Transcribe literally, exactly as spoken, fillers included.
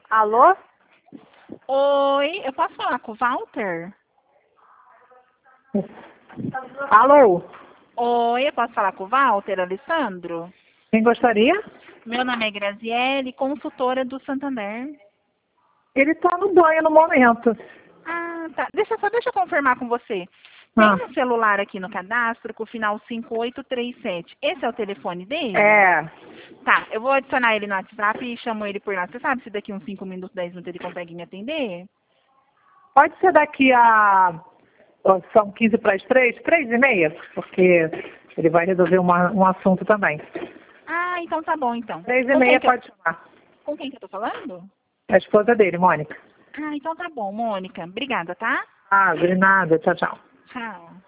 Alô? Oi, eu posso falar com o Walter? Alô? Oi, eu posso falar com o Walter, Alessandro? Quem gostaria? Meu nome é Graziele, consultora do Santander. Ele está no banho no momento. Ah, tá. Deixa, só deixa eu confirmar com você. Ah, Tem um celular aqui no cadastro com o final cinco oito três sete. Esse é o telefone dele? é. Tá, eu vou adicionar ele no WhatsApp e chamo ele por lá. Você sabe se daqui uns cinco minutos, dez minutos ele consegue me atender? Pode ser daqui a... ó, são quinze para as três, três e meia, porque ele vai resolver uma, um assunto também. Ah, então tá bom, então. Três e Com quem meia que eu, pode chamar. com quem que eu tô falando? É a esposa dele, Mônica. Ah, então tá bom, Mônica. Obrigada, tá? Ah, de nada. Tchau, tchau. Tchau.